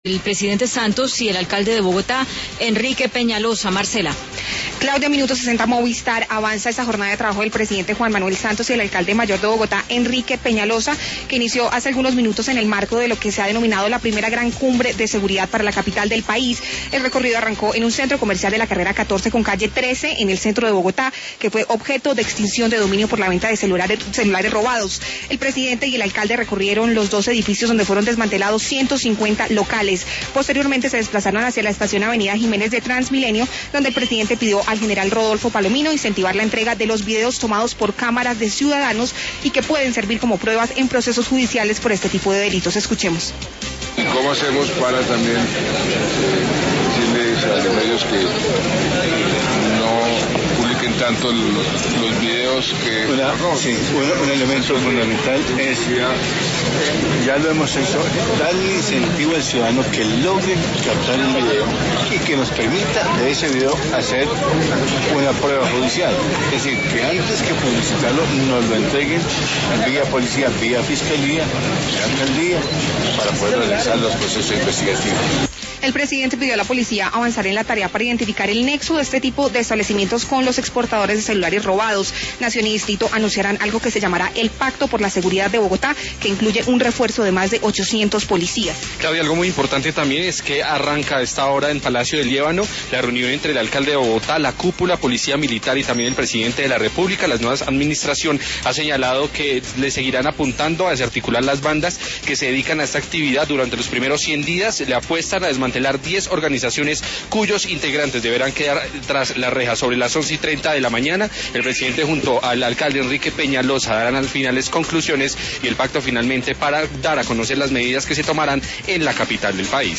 El presidente Santos y el alcalde de Bogotá, Enrique Peñalosa. Marcela. Claudia, Minuto 60 Movistar. Avanza esta jornada de trabajo del presidente Juan Manuel Santos y el alcalde mayor de Bogotá, Enrique Peñalosa, que inició hace algunos minutos en el marco de lo que se ha denominado la primera gran cumbre de seguridad para la capital del país. El recorrido arrancó en un centro comercial de la carrera 14 con calle 13 en el centro de Bogotá, que fue objeto de extinción de dominio por la venta de celulares robados. El presidente y el alcalde recorrieron los dos edificios donde fueron desmantelados 150 locales. Posteriormente se desplazaron hacia la estación Avenida Jiménez de Transmilenio, donde el presidente pidió al general Rodolfo Palomino incentivar la entrega de los videos tomados por cámaras de ciudadanos y que pueden servir como pruebas en procesos judiciales por este tipo de delitos. Escuchemos. ¿Y cómo hacemos para también decirles a los medios que no publiquen tanto los videos que... Un elemento fundamental es, ya lo hemos hecho, darle incentivo al ciudadano que logre captar el video y que nos permita de ese video hacer una prueba judicial. Es decir, que antes que publicitarlo nos lo entreguen vía policía, vía fiscalía, vía alcaldía, para poder realizar los procesos investigativos. El presidente pidió a la policía avanzar en la tarea para identificar el nexo de este tipo de establecimientos con los exportadores de celulares robados. Nación y Distrito anunciarán algo que se llamará el Pacto por la Seguridad de Bogotá, que incluye un refuerzo de más de 800 policías. Claudia, algo muy importante también es que arranca a esta hora en Palacio del Líbano la reunión entre el alcalde de Bogotá, la cúpula, policía militar y también el presidente de la República. La nueva administración ha señalado que le seguirán apuntando a desarticular las bandas que se dedican a esta actividad. Durante los primeros 100 días le apuestan a desmantelar 10 organizaciones cuyos integrantes deberán quedar tras la reja. Sobre las 11:30 de la mañana, el presidente junto al alcalde Enrique Peñalosa darán al finales conclusiones y el pacto finalmente para dar a conocer las medidas que se tomarán en la capital del país.